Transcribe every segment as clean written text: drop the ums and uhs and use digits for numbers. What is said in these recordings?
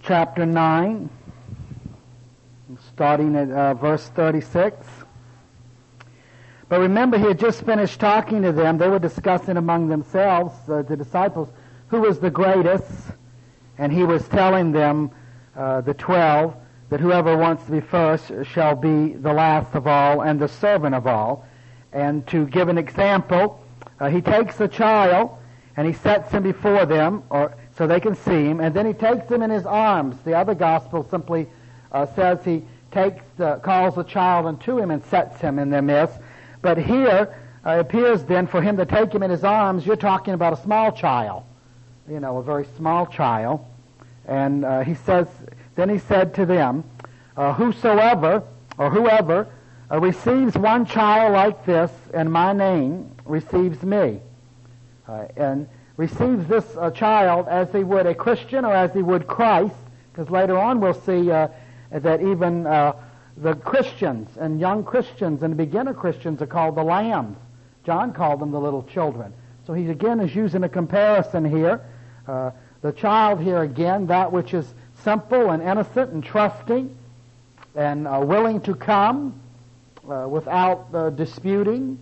chapter 9, starting at verse 36. But remember, he had just finished talking to them. They were discussing among themselves, the disciples, who was the greatest. And he was telling them, the 12, that whoever wants to be first shall be the last of all and the servant of all. And to give an example, he takes a child and he sets him before them, so they can see him, and then he takes him in his arms. The other gospel simply says he calls the child unto him and sets him in their midst. But here it appears then for him to take him in his arms, you're talking about a small child, a very small child. And he said to them, whoever receives one child like this in my name receives me. And receives this child as he would a Christian or as he would Christ, because later on we'll see that even the Christians and young Christians and beginner Christians are called the lambs. John called them the little children. So he again is using a comparison here. The child here again, that which is simple and innocent and trusting and willing to come without disputing.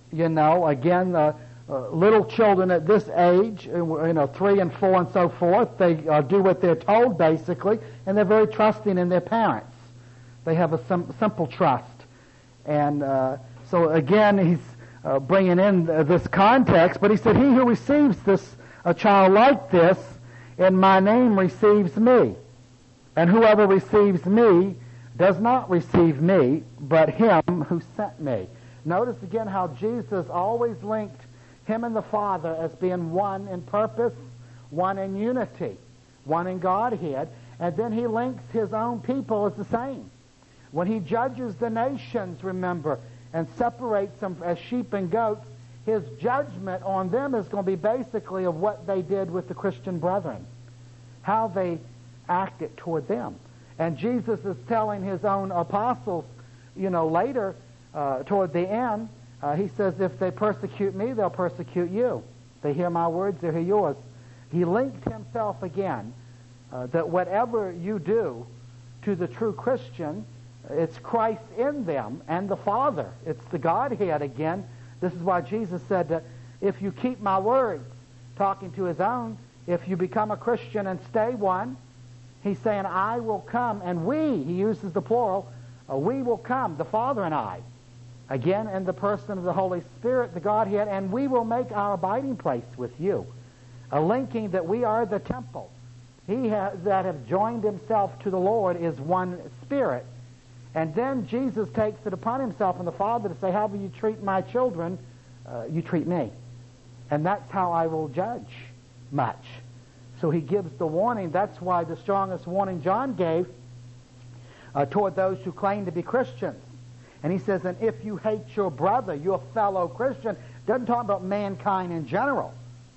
Again, little children at this age, 3 and 4 and so forth, they do what they're told basically, and they're very trusting in their parents. They have a simple trust. And so again, he's bringing in this context, but he said, he who receives a child like this in my name receives me. And whoever receives me does not receive me, but him who sent me. Notice again how Jesus always linked him and the Father as being one in purpose, one in unity, one in Godhead, and then he links his own people as the same. When he judges the nations, remember, and separates them as sheep and goats, his judgment on them is going to be basically of what they did with the Christian brethren, how they acted toward them. And Jesus is telling his own apostles, later, toward the end, he says, if they persecute me, they'll persecute you. They hear my words, they hear yours. He linked himself again, that whatever you do to the true Christian, it's Christ in them and the Father. It's the Godhead again. This is why Jesus said that if you keep my words, talking to his own, if you become a Christian and stay one, he's saying, I will come, and we, he uses the plural, we will come, the Father and I, again in the person of the Holy Spirit, the Godhead, and we will make our abiding place with you. A linking that we are the temple. He that have joined himself to the Lord is one Spirit. And then Jesus takes it upon himself and the Father to say, however you treat my children, you treat me. And that's how I will judge much. So he gives the warning. That's why the strongest warning John gave toward those who claim to be Christians. And he says, and if you hate your brother, your fellow Christian, doesn't talk about mankind in general.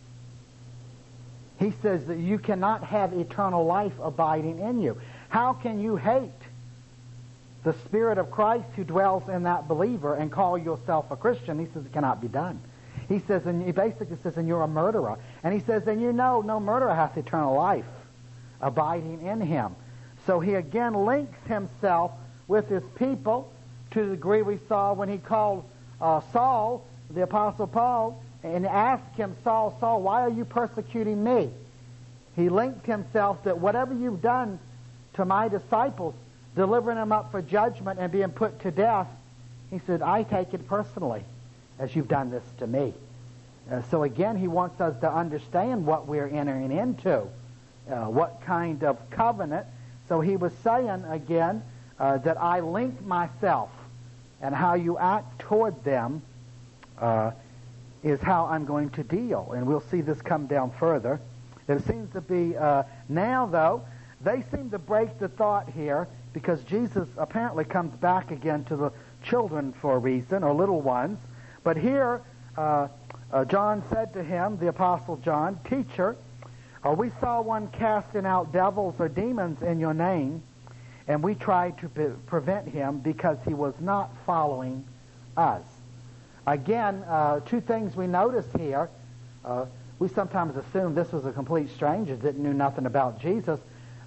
He says that you cannot have eternal life abiding in you. How can you hate the Spirit of Christ who dwells in that believer and call yourself a Christian? He says it cannot be done. He says, and he basically says, and you're a murderer. And he says, and no murderer hath eternal life abiding in him. So he again links himself with his people to the degree we saw when he called Saul, the Apostle Paul, and asked him, Saul, Saul, why are you persecuting me? He linked himself that whatever you've done to my disciples, delivering them up for judgment and being put to death, he said, I take it personally as you've done this to me. So again, he wants us to understand what we're entering into, what kind of covenant. So he was saying again that I link myself, and how you act toward them is how I'm going to deal. And we'll see this come down further. It seems to be now, though, they seem to break the thought here, because Jesus apparently comes back again to the children for a reason, or little ones. But here, John said to him, the Apostle John, Teacher, we saw one casting out devils or demons in your name, and we tried to prevent him because he was not following us. Again, two things we notice here. We sometimes assume this was a complete stranger that knew nothing about Jesus.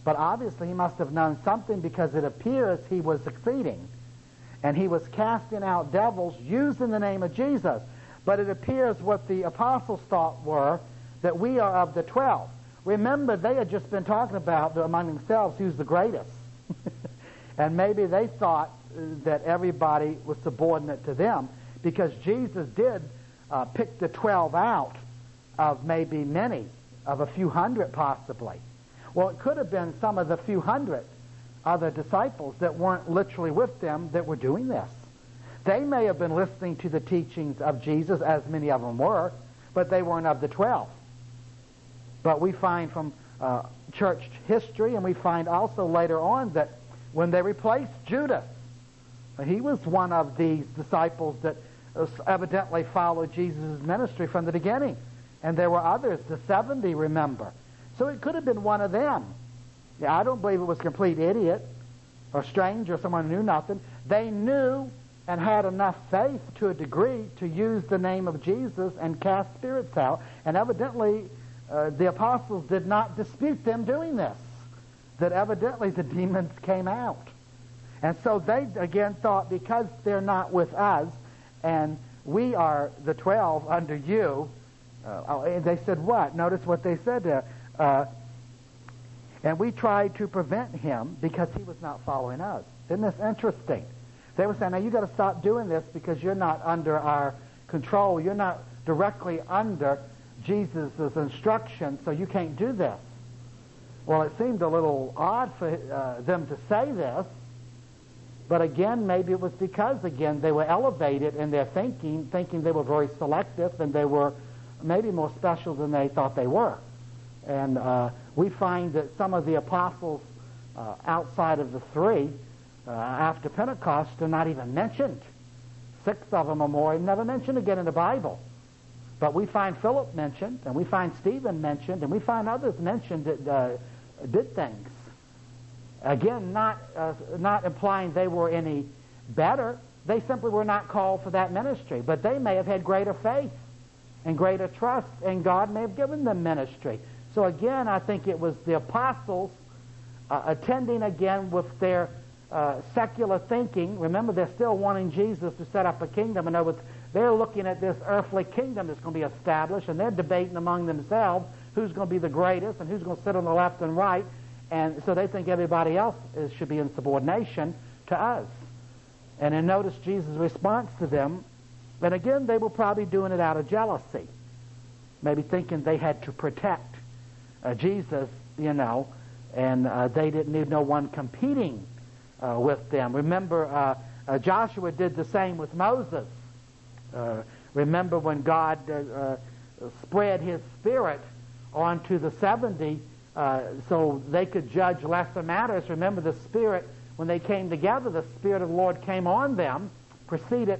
But obviously he must have known something, because it appears he was succeeding. And he was casting out devils using the name of Jesus. But it appears what the apostles thought were that we are of the 12. Remember, they had just been talking about among themselves who's the greatest. And maybe they thought that everybody was subordinate to them, because Jesus did pick the 12 out of maybe many, of a few hundred possibly. Well, it could have been some of the few hundred other disciples that weren't literally with them that were doing this. They may have been listening to the teachings of Jesus, as many of them were, but they weren't of the 12. But we find from church history, and we find also later on, that when they replaced Judas, he was one of these disciples that evidently followed Jesus' ministry from the beginning. And there were others, the 70, remember. So it could have been one of them. Yeah, I don't believe it was a complete idiot or stranger, someone who knew nothing. They knew and had enough faith to a degree to use the name of Jesus and cast spirits out. And evidently, the apostles did not dispute them doing this, that evidently the demons came out. And so they again thought, because they're not with us and we are the 12 under you, they said what? Notice what they said there. And we tried to prevent him because he was not following us. Isn't this interesting? They were saying, now you've got to stop doing this because you're not under our control. You're not directly under Jesus' instruction, so you can't do this. Well, it seemed a little odd for them to say this, but again, maybe it was because, again, they were elevated in their thinking they were very selective, and they were maybe more special than they thought they were. And we find that some of the apostles outside of the three after Pentecost are not even mentioned. 6 of them or more are never mentioned again in the Bible. But we find Philip mentioned, and we find Stephen mentioned, and we find others mentioned that did things. Again, not implying they were any better. They simply were not called for that ministry. But they may have had greater faith and greater trust, and God may have given them ministry. So again, I think it was the apostles attending again with their secular thinking. Remember, they're still wanting Jesus to set up a kingdom. In other words, they're looking at this earthly kingdom that's going to be established, and they're debating among themselves who's going to be the greatest and who's going to sit on the left and right. And so they think everybody else should be in subordination to us. And then notice Jesus' response to them. And again, they were probably doing it out of jealousy, maybe thinking they had to protect Jesus, and they didn't need no one competing with them. Remember, Joshua did the same with Moses. Remember when God spread his Spirit onto the 70 so they could judge lesser matters. Remember, the Spirit, when they came together, the Spirit of the Lord came on them, proceeded.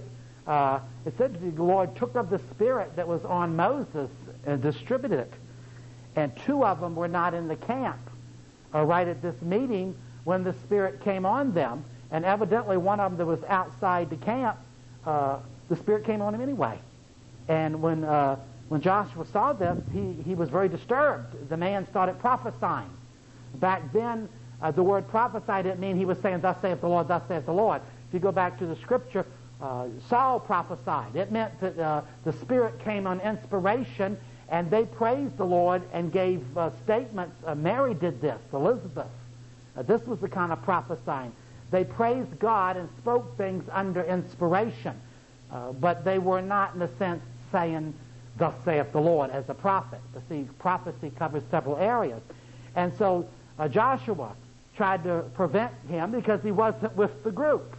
It said the Lord took of the Spirit that was on Moses and distributed it. And 2 of them were not in the camp right at this meeting when the Spirit came on them. And evidently one of them that was outside the camp, the Spirit came on him anyway. And when Joshua saw this, he was very disturbed. The man started prophesying. Back then, the word prophesy didn't mean he was saying, thus saith the Lord, thus saith the Lord. If you go back to the Scripture, Saul prophesied. It meant that the Spirit came on inspiration, and they praised the Lord and gave statements. Mary did this, Elizabeth. This was the kind of prophesying. They praised God and spoke things under inspiration, but they were not, in a sense, saying, thus saith the Lord, as a prophet. But see, prophecy covers several areas. And so Joshua tried to prevent him because he wasn't with the group.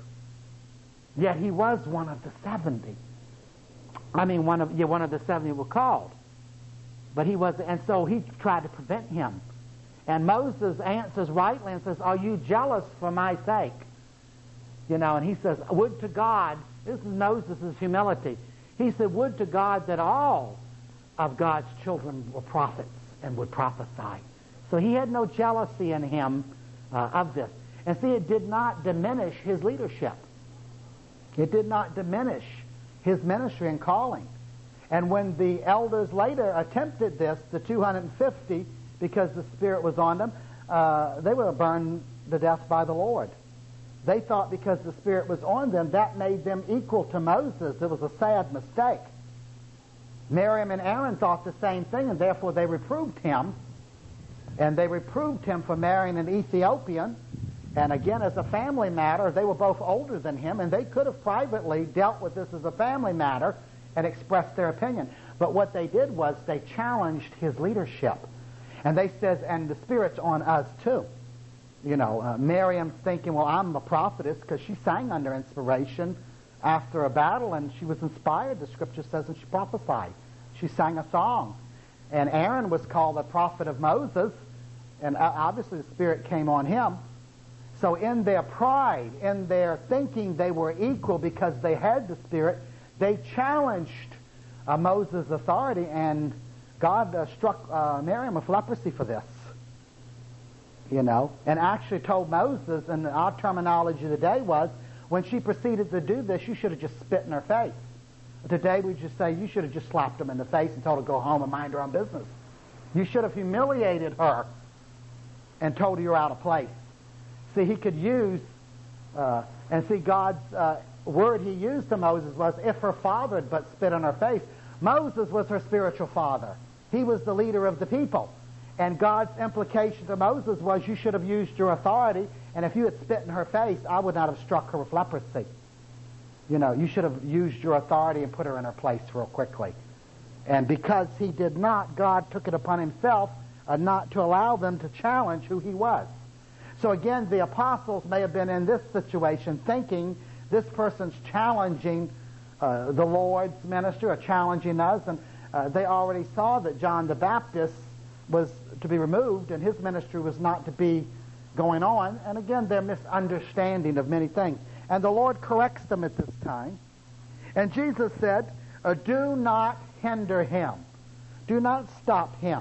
Yet he was one of the 70. I mean, one of the 70 were called. But he was, and so he tried to prevent him. And Moses answers rightly and says, are you jealous for my sake? And he says, would to God, this is Moses' humility. He said, would to God that all of God's children were prophets and would prophesy. So he had no jealousy in him of this. And see, it did not diminish his leadership. It did not diminish his ministry and calling. And when the elders later attempted this, the 250, because the Spirit was on them, they were burned to death by the Lord. They thought because the Spirit was on them, that made them equal to Moses. It was a sad mistake. Miriam and Aaron thought the same thing, and therefore they reproved him. And they reproved him for marrying an Ethiopian. And again, as a family matter, they were both older than him, and they could have privately dealt with this as a family matter and expressed their opinion. But what they did was they challenged his leadership. And they said, and the Spirit's on us too. You know, Miriam's thinking, well, I'm a prophetess because she sang under inspiration after a battle, and she was inspired, the Scripture says, and she prophesied. She sang a song. And Aaron was called the prophet of Moses, and obviously the Spirit came on him. So in their pride, in their thinking they were equal because they had the Spirit, they challenged Moses' authority, and God struck Miriam with leprosy for this. You know, and actually told Moses, and our terminology today was, when she proceeded to do this, you should have just spit in her face. Today we just say, you should have just slapped him in the face and told her to go home and mind her own business. You should have humiliated her and told her you're out of place. See, he could use, and see, God's word he used to Moses was, if her father had but spit on her face. Moses was her spiritual father. He was the leader of the people. And God's implication to Moses was, you should have used your authority, and if you had spit in her face, I would not have struck her with leprosy. You know, you should have used your authority and put her in her place real quickly. And because he did not, God took it upon himself not to allow them to challenge who he was. So again, the apostles may have been in this situation thinking this person's challenging the Lord's ministry or challenging us, and they already saw that John the Baptist was to be removed and his ministry was not to be going on. And again, their misunderstanding of many things. And the Lord corrects them at this time. And Jesus said, do not hinder him. Do not stop him.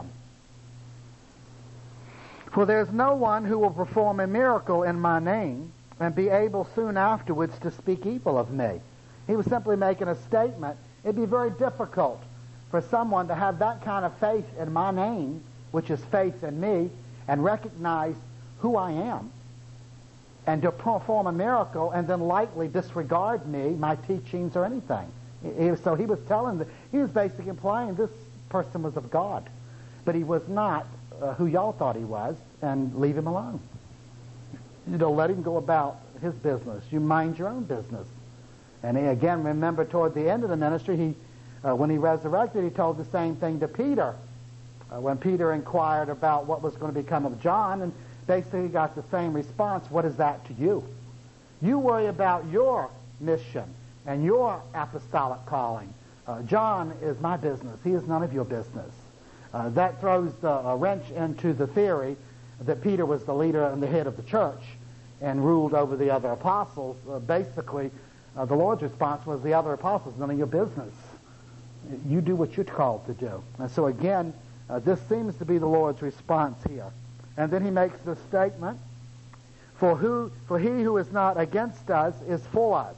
For there is no one who will perform a miracle in my name and be able soon afterwards to speak evil of me. He was simply making a statement. It'd be very difficult for someone to have that kind of faith in my name, which is faith in me, and recognize who I am, and to perform a miracle and then lightly disregard me, my teachings, or anything. So he was he was basically implying this person was of God, but he was not who y'all thought he was, and leave him alone. You know, let him go about his business. You mind your own business. And he, again, remember toward the end of the ministry, when he resurrected, he told the same thing to Peter. When Peter inquired about what was going to become of John, and basically got the same response, what is that to you? You worry about your mission and your apostolic calling. John is my business. He is none of your business. That throws a wrench into the theory that Peter was the leader and the head of the church and ruled over the other apostles. Basically, the Lord's response was, the other apostles, none of your business. You do what you're called to do. And so again, this seems to be the Lord's response here. And then he makes the statement, for he who is not against us is for us,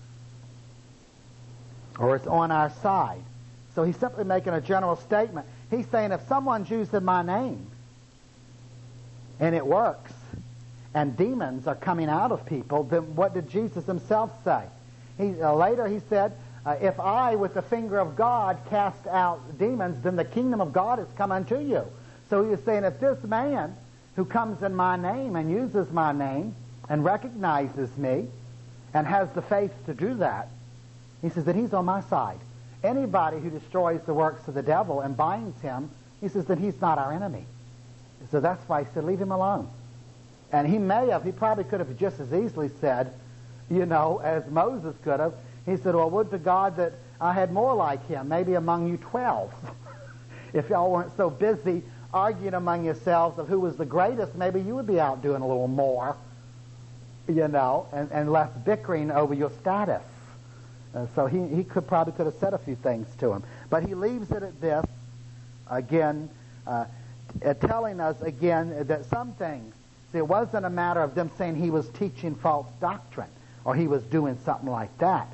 or is on our side. So he's simply making a general statement. He's saying, if someone's using my name and it works and demons are coming out of people, then what did Jesus himself say? Later he said, if I with the finger of God cast out demons, then the kingdom of God has come unto you. So he was saying, if this man who comes in my name and uses my name and recognizes me and has the faith to do that, he says that he's on my side. Anybody who destroys the works of the devil and binds him, he says that he's not our enemy. So that's why he said, leave him alone. And he probably could have just as easily said, as Moses could have. He said, well, would to God that I had more like him, maybe among you 12. If y'all weren't so busy arguing among yourselves of who was the greatest, maybe you would be out doing a little more, and less bickering over your status. So he probably could have said a few things to him. But he leaves it at this, again, telling us again that some things, see, it wasn't a matter of them saying he was teaching false doctrine or he was doing something like that.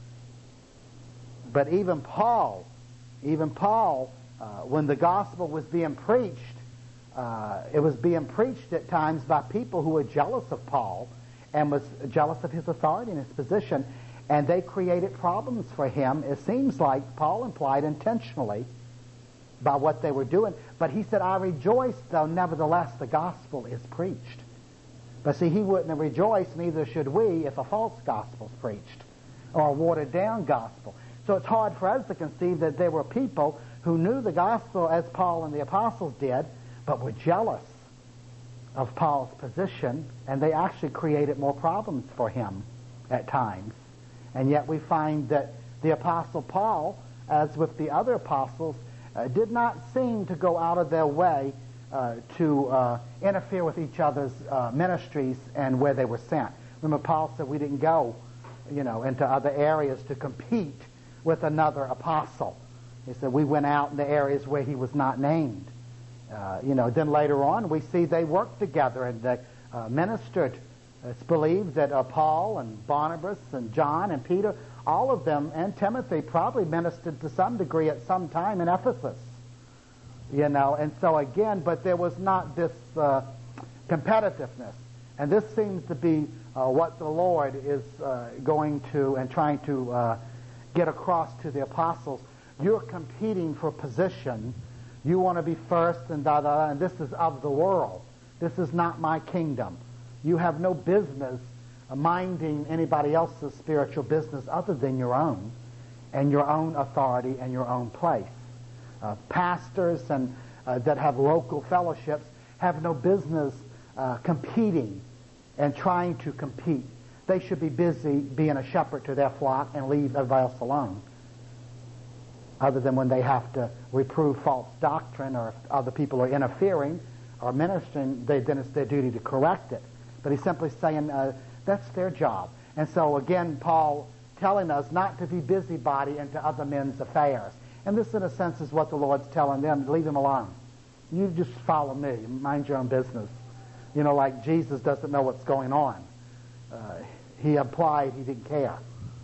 But even Paul, when the gospel was being preached, it was being preached at times by people who were jealous of Paul and was jealous of his authority and his position, and they created problems for him. It seems like Paul implied intentionally by what they were doing. But he said, I rejoice, though nevertheless the gospel is preached. But see, he wouldn't have rejoiced, neither should we, if a false gospel is preached or a watered-down gospel. So it's hard for us to conceive that there were people who knew the gospel as Paul and the apostles did, but were jealous of Paul's position, and they actually created more problems for him at times. And yet we find that the apostle Paul, as with the other apostles, did not seem to go out of their way to interfere with each other's ministries and where they were sent. Remember, Paul said we didn't go, into other areas to compete with another apostle. He said we went out in the areas where he was not named. Then later on we see they worked together and they ministered. It's believed that Paul and Barnabas and John and Peter, all of them, and Timothy probably ministered to some degree at some time in Ephesus. And so again, but there was not this competitiveness. And this seems to be what the Lord is going to and trying to get across to the apostles. You're competing for position. You want to be first and and this is of the world. This is not my kingdom. You have no business minding anybody else's spiritual business other than your own and your own authority and your own place. Pastors and that have local fellowships have no business competing and trying to compete. They should be busy being a shepherd to their flock and leave everybody else alone, other than when they have to reprove false doctrine or if other people are interfering or ministering, then it's their duty to correct it. But he's simply saying that's their job. And so again, Paul telling us not to be busybody into other men's affairs. And this, in a sense, is what the Lord's telling them. Leave them alone. You just follow me. Mind your own business. Like Jesus doesn't know what's going on. He implied he didn't care.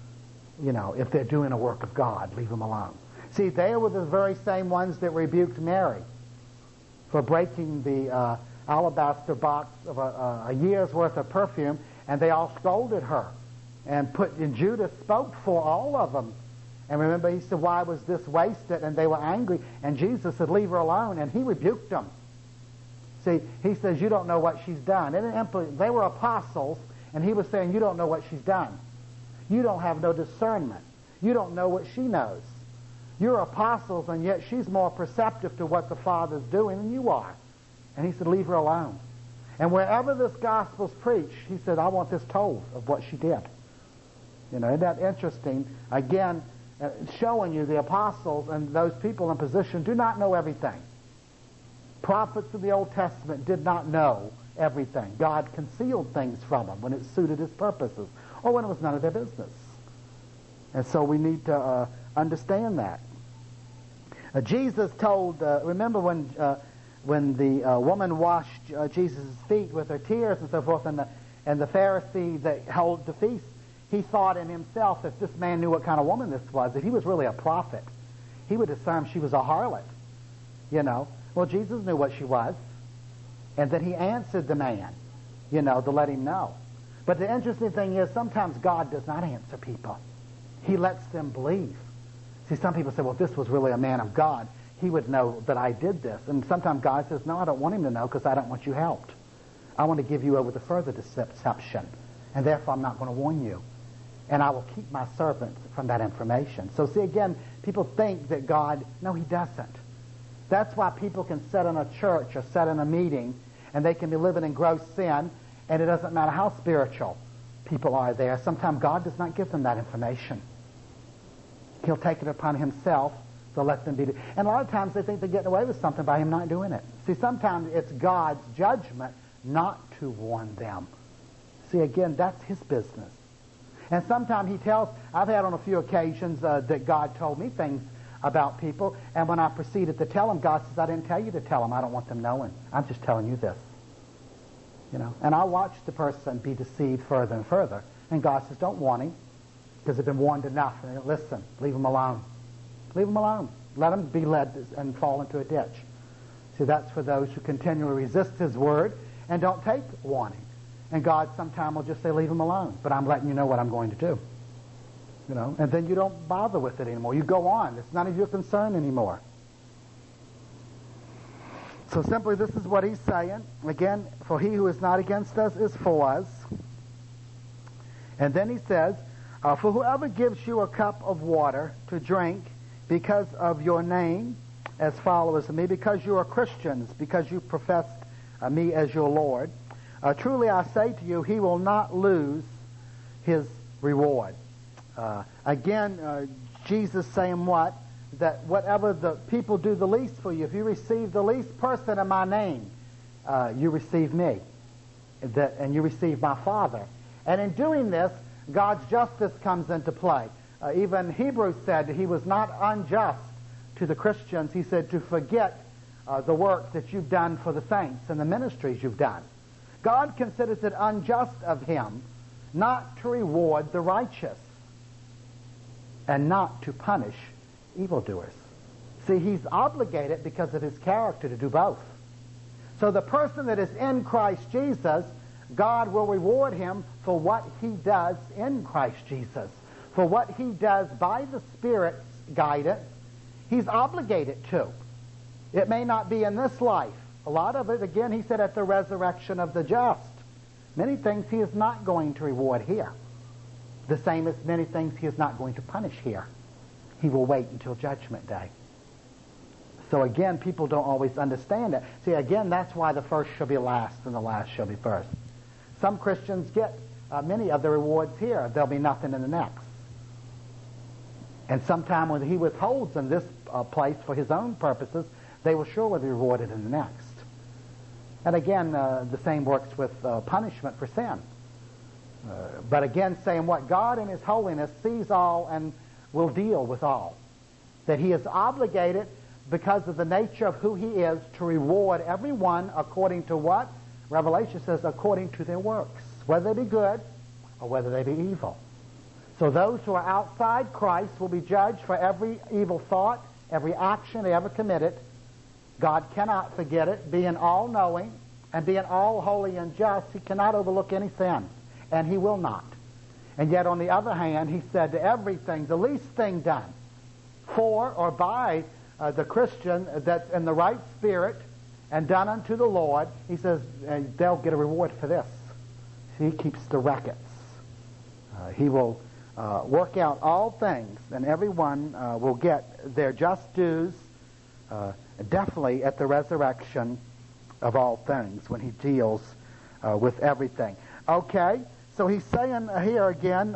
If they're doing a work of God, leave them alone. See, they were the very same ones that rebuked Mary for breaking the alabaster box of a year's worth of perfume, and they all scolded her. And Judas spoke for all of them. And remember, he said, why was this wasted? And they were angry. And Jesus said, leave her alone. And he rebuked them. See, he says, you don't know what she's done. They were apostles, and he was saying, you don't know what she's done. You don't have no discernment. You don't know what she knows. You're apostles, and yet she's more perceptive to what the Father's doing than you are. And he said, leave her alone. And wherever this gospel's preached, he said, I want this told of what she did. Isn't that interesting? Again, showing you the apostles and those people in position do not know everything. Prophets of the Old Testament did not know everything. God concealed things from them when it suited his purposes or when it was none of their business. And so we need to understand that. Jesus told, remember when the woman washed Jesus' feet with her tears and so forth, and the Pharisee that held the feast, he thought in himself, if this man knew what kind of woman this was, if he was really a prophet, he would assume she was a harlot. Well, Jesus knew what she was, and then he answered the man, to let him know. But the interesting thing is, sometimes God does not answer people. He lets them believe. See, some people say, well, if this was really a man of God, he would know that I did this. And sometimes God says, no, I don't want him to know because I don't want you helped. I want to give you over to further deception, and therefore I'm not going to warn you. And I will keep my servants from that information. So see, again, people think that God, no, he doesn't. That's why people can sit in a church or sit in a meeting, and they can be living in gross sin, and it doesn't matter how spiritual people are there. Sometimes God does not give them that information. He'll take it upon himself to let them be. And a lot of times they think they're getting away with something by him not doing it. See, sometimes it's God's judgment not to warn them. See, again, that's his business. And sometimes he tells, I've had on a few occasions that God told me things about people, and when I proceeded to tell them, God says, I didn't tell you to tell them. I don't want them knowing. I'm just telling you this. And I watch the person be deceived further and further. And God says, don't warn him, because they've been warned enough. And listen, leave them alone. Leave them alone. Let them be led and fall into a ditch. See, that's for those who continually resist His word and don't take warning. And God sometime will just say, leave him alone. But I'm letting you know what I'm going to do. You know, and then you don't bother with it anymore. You go on. It's none of your concern anymore. So simply this is what he's saying. Again, for he who is not against us is for us. And then he says, for whoever gives you a cup of water to drink because of your name as followers of me, because you are Christians, because you profess me as your Lord, truly I say to you, he will not lose his reward. Again, Jesus saying what? That whatever the people do the least for you, if you receive the least person in my name, you receive me. And you receive my Father. And in doing this, God's justice comes into play. Even Hebrews said he was not unjust to the Christians. He said to forget the work that you've done for the saints and the ministries you've done. God considers it unjust of him not to reward the righteous and not to punish evildoers. See, he's obligated because of his character to do both. So the person that is in Christ Jesus, God will reward him for what he does in Christ Jesus. For what he does by the Spirit's guidance, he's obligated to. It may not be in this life. A lot of it, again, he said at the resurrection of the just. Many things he is not going to reward here. The same as many things he is not going to punish here. He will wait until Judgment Day. So again, people don't always understand it. See, again, that's why the first shall be last and the last shall be first. Some Christians get many of the rewards here. There'll be nothing in the next. And sometime when he withholds in this place for his own purposes, they will surely be rewarded in the next. And again, the same works with punishment for sin. But again, saying what God in his holiness sees all and will deal with all. That he is obligated because of the nature of who he is to reward everyone according to what? Revelation says according to their works. Whether they be good or whether they be evil. So those who are outside Christ will be judged for every evil thought, every action they ever committed. God cannot forget it. Being all-knowing and being all-holy and just, he cannot overlook any sin. And he will not. And yet, on the other hand, he said to everything, the least thing done for or by the Christian that's in the right spirit and done unto the Lord, he says they'll get a reward for this. He keeps the records. He will work out all things, and everyone will get their just dues definitely at the resurrection of all things when he deals with everything. Okay, so he's saying here again,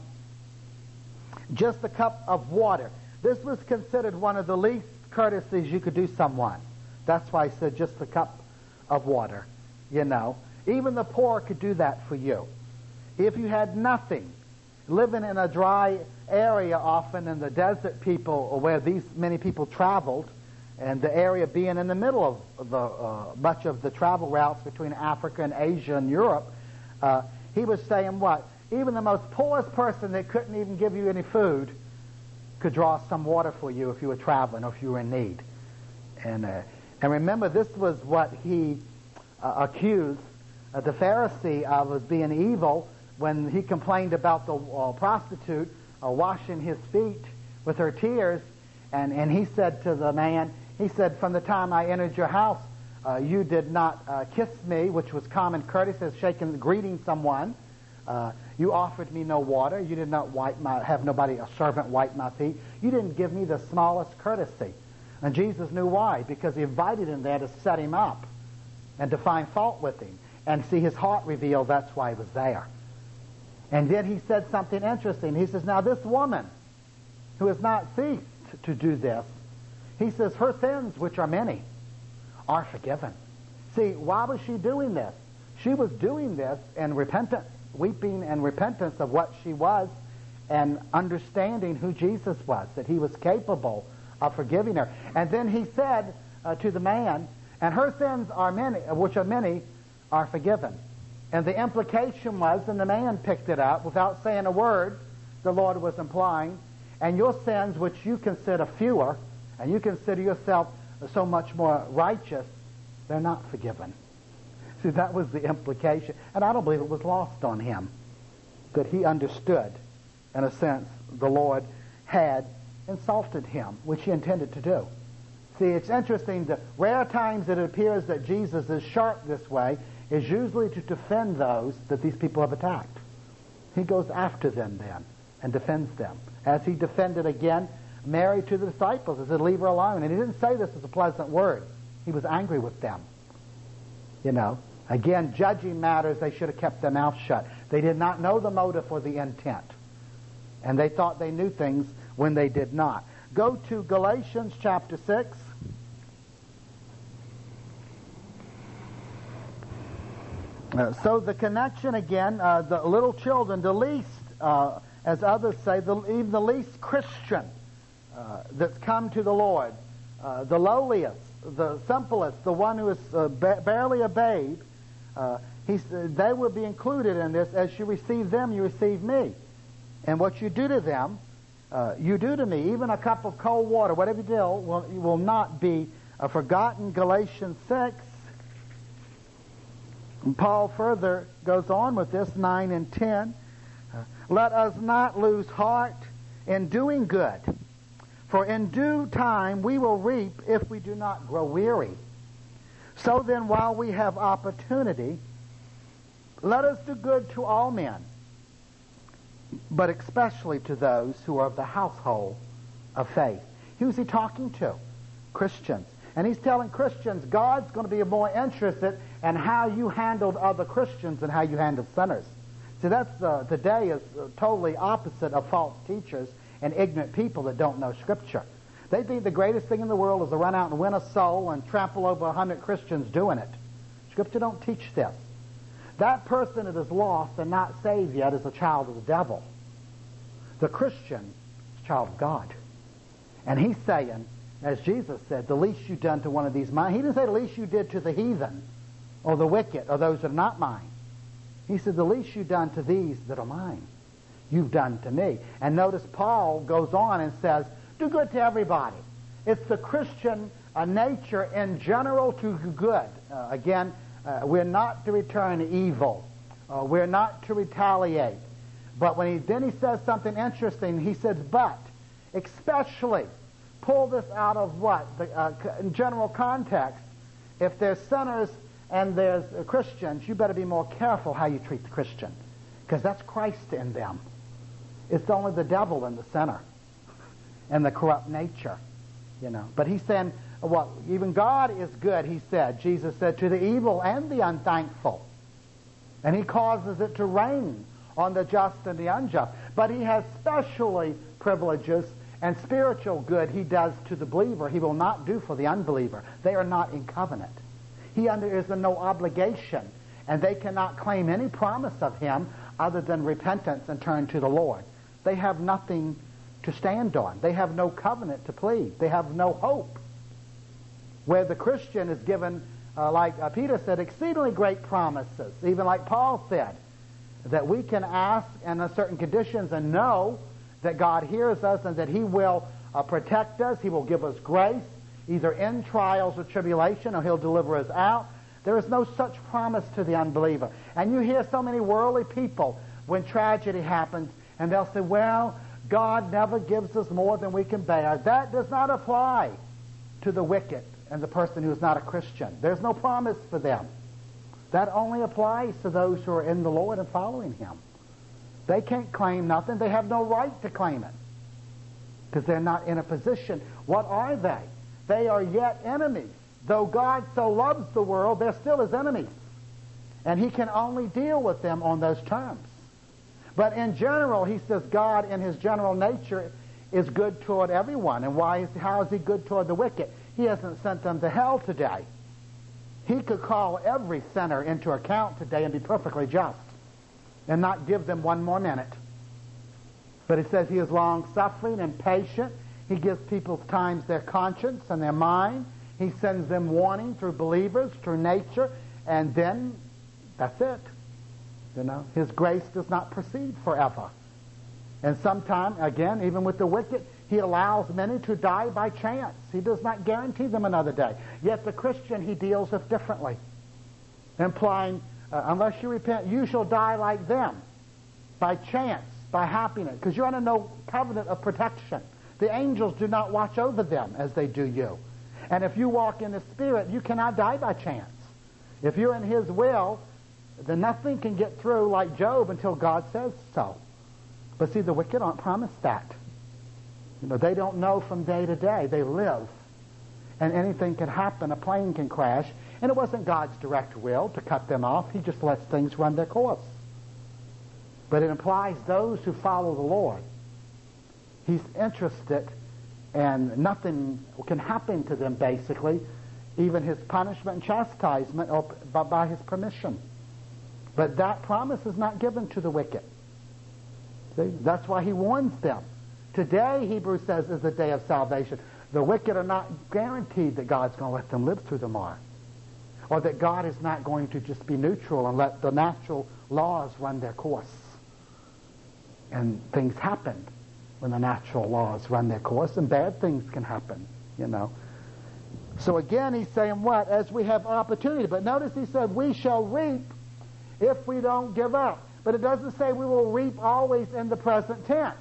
just a cup of water. This was considered one of the least courtesies you could do someone. That's why he said just a cup of water, you know. Even the poor could do that for you. If you had nothing, living in a dry area often in the desert people, or where these many people traveled, and the area being in the middle of the much of the travel routes between Africa and Asia and Europe, he was saying what? Even the most poorest person that couldn't even give you any food could draw some water for you if you were traveling or if you were in need. And remember, this was what he accused the Pharisee of as being evil when he complained about the prostitute washing his feet with her tears. And he said to the man, he said, from the time I entered your house, you did not kiss me, which was common courtesy, as greeting someone. You offered me no water. You did not have a servant wipe my feet. You didn't give me the smallest courtesy. And Jesus knew why, because he invited him there to set him up and to find fault with him. And see, his heart revealed that's why he was there. And then he said something interesting. He says, now this woman who has not ceased to do this, he says, her sins, which are many, are forgiven. See, why was she doing this? She was doing this in repentance, weeping and repentance of what she was and understanding who Jesus was, that he was capable of forgiving her. And then he said to the man, and her sins are many, which are many, are forgiven. And the implication was, and the man picked it up without saying a word, the Lord was implying, and your sins, which you consider fewer, and you consider yourself so much more righteous, they're not forgiven. See, that was the implication. And I don't believe it was lost on him, that he understood, in a sense, the Lord had insulted him, which he intended to do. See, it's interesting, the rare times it appears that Jesus is sharp this way is usually to defend those that these people have attacked. He goes after them then and defends them. As he defended again Mary to the disciples, he said, leave her alone. And he didn't say this as a pleasant word. He was angry with them. You know, again, judging matters, they should have kept their mouth shut. They did not know the motive or the intent. And they thought they knew things when they did not. Go to Galatians chapter 6. So the connection again, the little children, the least, as others say, even the least Christian that's come to the Lord, the lowliest, the simplest, the one who is barely a babe, they will be included in this. As you receive them, you receive me. And what you do to them, you do to me. Even a cup of cold water, whatever you do, will not be forgotten. Galatians 6. And Paul further goes on with this, 9 and 10. Let us not lose heart in doing good, for in due time we will reap if we do not grow weary. So then, while we have opportunity, let us do good to all men, but especially to those who are of the household of faith. Who's he talking to? Christians. And he's telling Christians God's going to be more interested in how you handled other Christians than how you handled sinners. See, that's today is totally opposite of false teachers and ignorant people that don't know Scripture. They think the greatest thing in the world is to run out and win a soul and trample over 100 Christians doing it. Scripture don't teach this. That person that is lost and not saved yet is a child of the devil. The Christian is a child of God. And he's saying, as Jesus said, the least you done to one of these mine. He didn't say the least you did to the heathen or the wicked or those that are not mine. He said the least you done to these that are mine, you've done to me. And notice Paul goes on and says, do good to everybody. It's the Christian nature in general to do good. We're not to return evil. We're not to retaliate. But then he says something interesting. He says, but especially, pull this out of what? In general context, if there's sinners and there's Christians, you better be more careful how you treat the Christian, because that's Christ in them. It's only the devil in the sinner and the corrupt nature, you know. But he's saying, well, even God is good, he said. Jesus said, to the evil and the unthankful. And he causes it to rain on the just and the unjust. But he has specially privileges and spiritual good he does to the believer. He will not do for the unbeliever. They are not in covenant. He is in no obligation, and they cannot claim any promise of him other than repentance and turn to the Lord. They have nothing to stand on. They have no covenant to plead. They have no hope. Where the Christian is given, like Peter said, exceedingly great promises, even like Paul said, that we can ask under certain conditions and know that God hears us and that he will protect us. He will give us grace, either in trials or tribulation, or he'll deliver us out. There is no such promise to the unbeliever. And you hear so many worldly people when tragedy happens, and they'll say, well, God never gives us more than we can bear. That does not apply to the wicked and the person who is not a Christian. There's no promise for them. That only applies to those who are in the Lord and following him. They can't claim nothing. They have no right to claim it, because they're not in a position. What are they? They are yet enemies. Though God so loves the world, they're still his enemies. And he can only deal with them on those terms. But in general, he says God in his general nature is good toward everyone. And how is he good toward the wicked? He hasn't sent them to hell today. He could call every sinner into account today and be perfectly just and not give them one more minute. But it says he is long-suffering and patient. He gives people's times their conscience and their mind. He sends them warning through believers, through nature, and then that's it. You know, his grace does not proceed forever. And sometimes, again, even with the wicked, He allows many to die by chance. He does not guarantee them another day. Yet the Christian he deals with differently, implying, unless you repent, you shall die like them, by chance, by happiness, because you're under no covenant of protection. The angels do not watch over them as they do you. And if you walk in the Spirit, you cannot die by chance. If you're in His will, then nothing can get through like Job until God says so. But see, the wicked aren't promised that. They don't know from day to day. They live. And anything can happen. A plane can crash. And it wasn't God's direct will to cut them off. He just lets things run their course. But it implies those who follow the Lord, He's interested, and nothing can happen to them, basically, even His punishment and chastisement, by His permission. But that promise is not given to the wicked. See? That's why He warns them. Today, Hebrews says, is the day of salvation. The wicked are not guaranteed that God's going to let them live through tomorrow, or that God is not going to just be neutral and let the natural laws run their course. And things happen when the natural laws run their course, and bad things can happen, So again, he's saying what? As we have opportunity. But notice he said, we shall reap if we don't give up. But it doesn't say we will reap always in the present tense.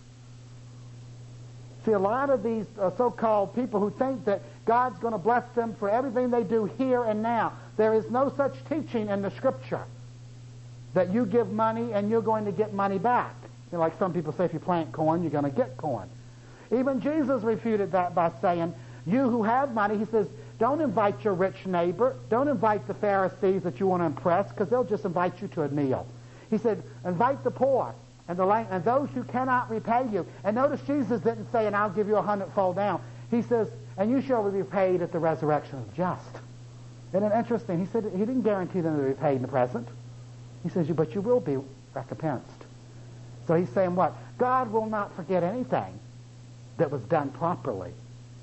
See, a lot of these so-called people who think that God's going to bless them for everything they do here and now. There is no such teaching in the Scripture that you give money and you're going to get money back. Like some people say, if you plant corn, you're going to get corn. Even Jesus refuted that by saying, you who have money, he says, don't invite your rich neighbor. Don't invite the Pharisees that you want to impress, because they'll just invite you to a meal. He said, invite the poor and those who cannot repay you. And notice Jesus didn't say, and I'll give you 100-fold down. He says, and you shall be paid at the resurrection of the just. Isn't it interesting? He said he didn't guarantee them to be paid in the present. He says, but you will be recompensed. So he's saying what? God will not forget anything that was done properly,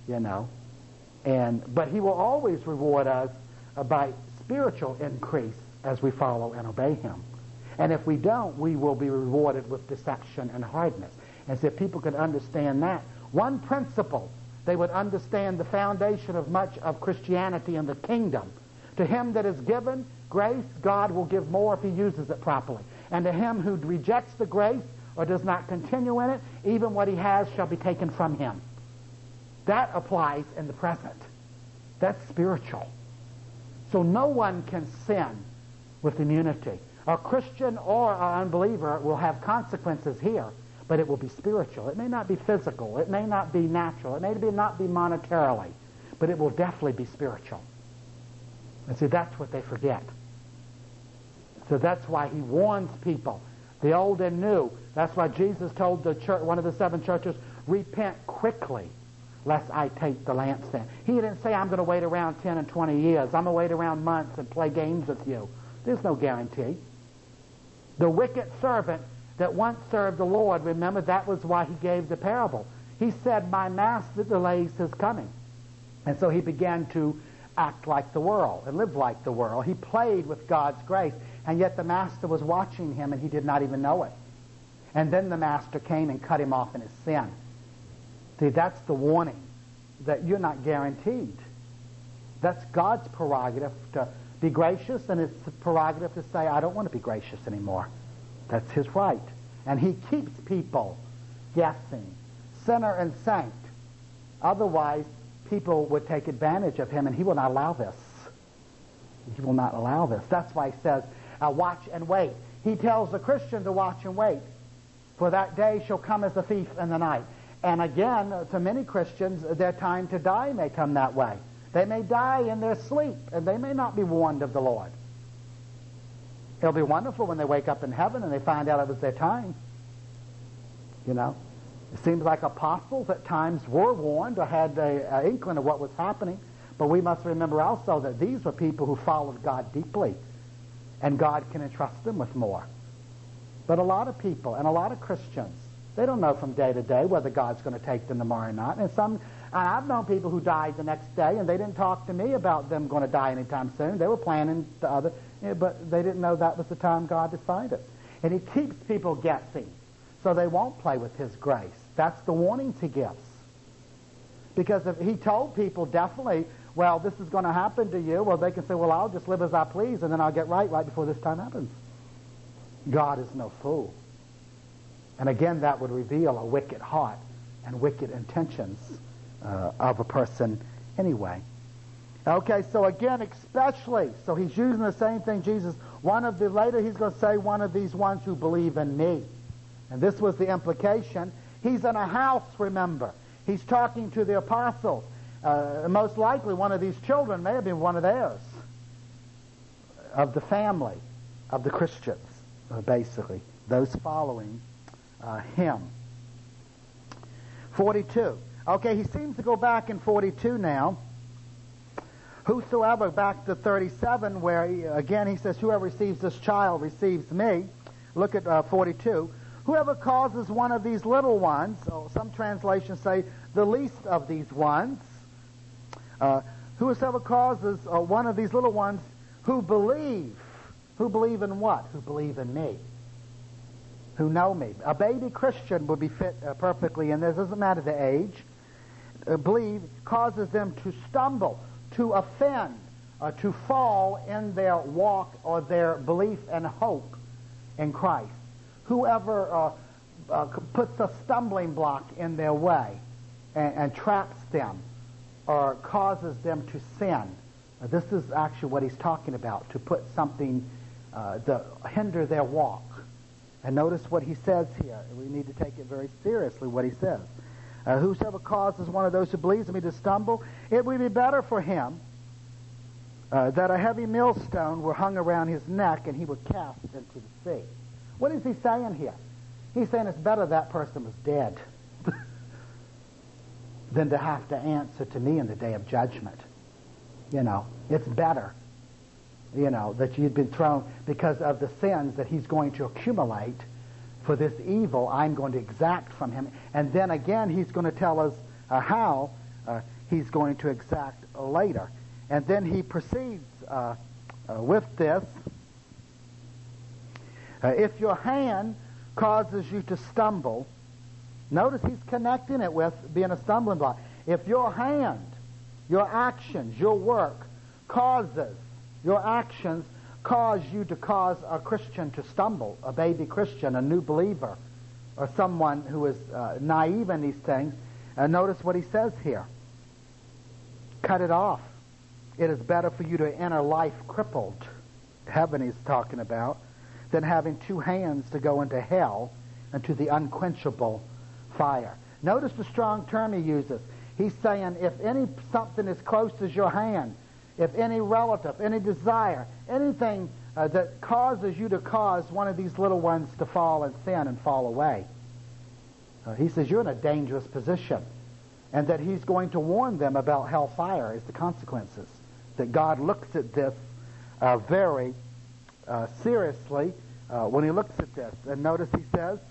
but He will always reward us by spiritual increase as we follow and obey Him. And if we don't, we will be rewarded with deception and hardness. And so if people could understand that, one principle, they would understand the foundation of much of Christianity and the kingdom. To him that is given grace, God will give more if he uses it properly. And to him who rejects the grace or does not continue in it, even what he has shall be taken from him. That applies in the present. That's spiritual. So no one can sin with immunity. A Christian or an unbeliever will have consequences here, but it will be spiritual. It may not be physical. It may not be natural. It may not be monetarily, but it will definitely be spiritual. And see, that's what they forget. So that's why he warns people, the old and new. That's why Jesus told the church, one of the 7 churches, repent quickly, lest I take the lampstand. He didn't say, I'm going to wait around 10 and 20 years. I'm going to wait around months and play games with you. There's no guarantee. The wicked servant that once served the Lord, remember, that was why he gave the parable. He said, my master delays his coming. And so he began to act like the world and live like the world. He played with God's grace, and yet the master was watching him, and he did not even know it. And then the master came and cut him off in his sin. See, that's the warning, that you're not guaranteed. That's God's prerogative to be gracious, and it's the prerogative to say, I don't want to be gracious anymore. That's his right. And he keeps people guessing, sinner and saint. Otherwise, people would take advantage of him, and he will not allow this. He will not allow this. That's why he says, watch and wait. He tells the Christian to watch and wait, for that day shall come as a thief in the night. And again, to many Christians, their time to die may come that way. They may die in their sleep, and they may not be warned of the Lord. It'll be wonderful when they wake up in heaven and they find out it was their time. It seems like apostles at times were warned or had an inkling of what was happening. But we must remember also that these were people who followed God deeply, and God can entrust them with more. But a lot of people and a lot of Christians, they don't know from day to day whether God's going to take them tomorrow or not. And I've known people who died the next day, and they didn't talk to me about them going to die anytime soon. They were planning the other, but they didn't know that was the time God decided. And he keeps people guessing, so they won't play with his grace. That's the warnings he gives. Because if he told people definitely, well, this is going to happen to you, well, they can say, well, I'll just live as I please and then I'll get right before this time happens. God is no fool. And again, that would reveal a wicked heart and wicked intentions of a person anyway. Okay, so again, especially, so he's using the same thing, Jesus. Later he's going to say, one of these ones who believe in me. And this was the implication. He's in a house, remember. He's talking to the apostles. Most likely one of these children may have been one of theirs, of the family, of the Christians, basically, those following him. 42. Okay, he seems to go back in 42 now. Whosoever, back to 37, where again he says, whoever receives this child receives me. Look at 42. Whoever causes one of these little ones, some translations say the least of these ones, whosoever causes one of these little ones who believe in what? Who believe in me, who know me. A baby Christian would be fit perfectly in this. Doesn't matter the age. Believe causes them to stumble, to offend, to fall in their walk or their belief and hope in Christ. Whoever puts a stumbling block in their way and traps them or causes them to sin. This is actually what he's talking about, to put something to hinder their walk. And notice what he says here. We need to take it very seriously, what he says. Whosoever causes one of those who believes in me to stumble, it would be better for him that a heavy millstone were hung around his neck and he were cast into the sea. What is he saying here? He's saying it's better that person was dead than to have to answer to me in the day of judgment. You know, it's better, you know, that you'd been thrown because of the sins that he's going to accumulate for this evil I'm going to exact from him. And then again, he's going to tell us how he's going to exact later. And then he proceeds with this. If your hand causes you to stumble, notice he's connecting it with being a stumbling block. If your hand, your actions, your work your actions cause you to cause a Christian to stumble, a baby Christian, a new believer, or someone who is naive in these things, notice what he says here. Cut it off. It is better for you to enter life crippled, heaven he's talking about, than having two hands to go into hell and to the unquenchable fire. Notice the strong term he uses. He's saying if something as close as your hand, if any relative, any desire, anything that causes you to cause one of these little ones to fall in sin and fall away, he says you're in a dangerous position, and that he's going to warn them about hellfire as the consequences. That God looks at this very seriously when he looks at this. And notice he says,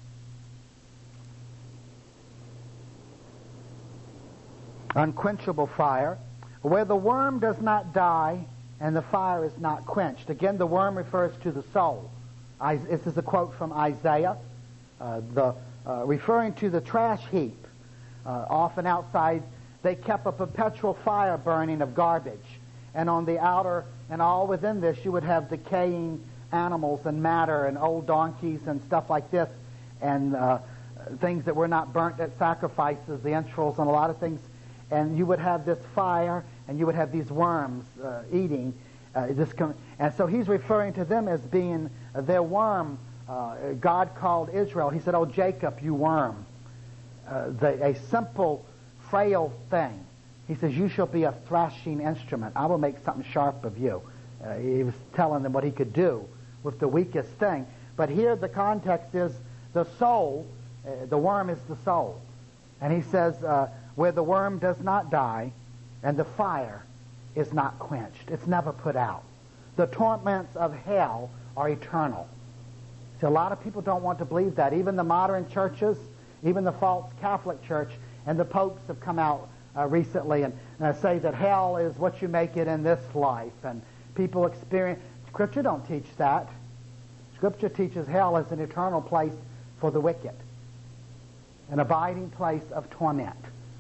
unquenchable fire, where the worm does not die and the fire is not quenched. Again, the worm refers to the soul. This is a quote from Isaiah, referring to the trash heap. Often outside, they kept a perpetual fire burning of garbage. And on the outer, and all within this, you would have decaying animals and matter and old donkeys and stuff like this, and things that were not burnt at sacrifices, the entrails and a lot of things. And you would have this fire, and you would have these worms eating. And so he's referring to them as being their worm. God called Israel. He said, "Oh, Jacob, you worm." A simple, frail thing. He says, you shall be a thrashing instrument. I will make something sharp of you. He was telling them what he could do with the weakest thing. But here the context is the soul. The worm is the soul. And he says, where the worm does not die and the fire is not quenched. It's never put out. The torments of hell are eternal. See, a lot of people don't want to believe that. Even the modern churches, even the false Catholic Church, and the popes have come out recently and say that hell is what you make it in this life. And people experience... Scripture don't teach that. Scripture teaches hell as an eternal place for the wicked. an abiding place of torment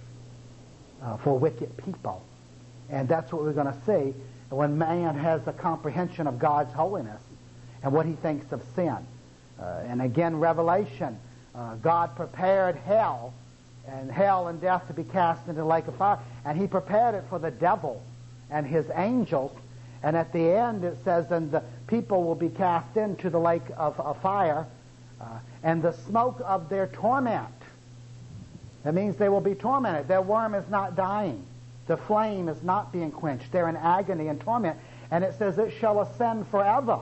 for wicked people. And that's what we're going to see when man has a comprehension of God's holiness and what he thinks of sin. And again, Revelation, God prepared hell and death to be cast into the lake of fire. And he prepared it for the devil and his angels. And at the end it says, and the people will be cast into the lake of fire, and the smoke of their torment. That means they will be tormented. Their worm is not dying. The flame is not being quenched. They're in agony and torment. And it says it shall ascend forever.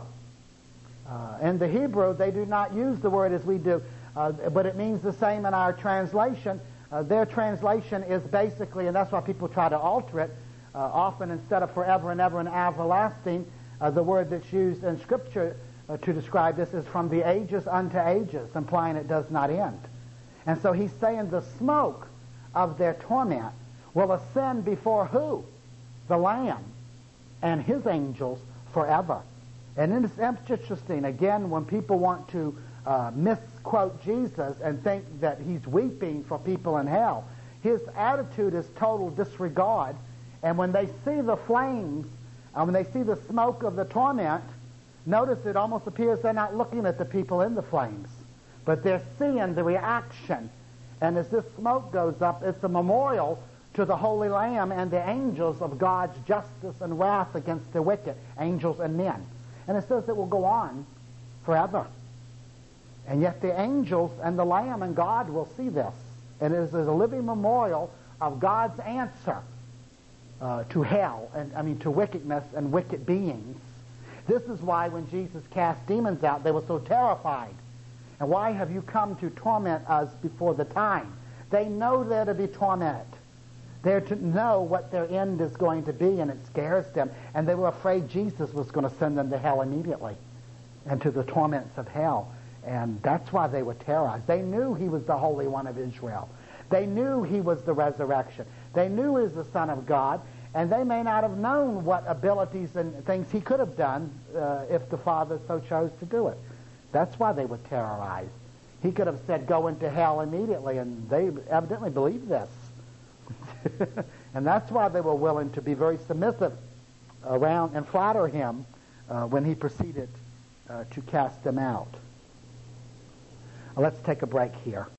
In the Hebrew, they do not use the word as we do, but it means the same in our translation. Their translation is basically, and that's why people try to alter it, often instead of forever and ever and everlasting, the word that's used in Scripture to describe this is from the ages unto ages, implying it does not end. And so he's saying the smoke of their torment will ascend before who? The Lamb and his angels forever. And it's interesting, again, when people want to misquote Jesus and think that he's weeping for people in hell, his attitude is total disregard. And when they see the flames, when they see the smoke of the torment, notice it almost appears they're not looking at the people in the flames, but they're seeing the reaction. And as this smoke goes up, it's a memorial to the Holy Lamb and the angels of God's justice and wrath against the wicked, angels and men. And it says it will go on forever. And yet the angels and the Lamb and God will see this. And it is a living memorial of God's answer to hell, and to wickedness and wicked beings. This is why when Jesus cast demons out, they were so terrified. And why have you come to torment us before the time? They know they're to be tormented. They're to know what their end is going to be, and it scares them. And they were afraid Jesus was going to send them to hell immediately and to the torments of hell. And that's why they were terrorized. They knew he was the Holy One of Israel. They knew he was the resurrection. They knew he was the Son of God. And they may not have known what abilities and things he could have done if the Father so chose to do it. That's why they were terrorized. He could have said, go into hell immediately, and they evidently believed this. And that's why they were willing to be very submissive around and flatter him when he proceeded to cast them out. Let's take a break here.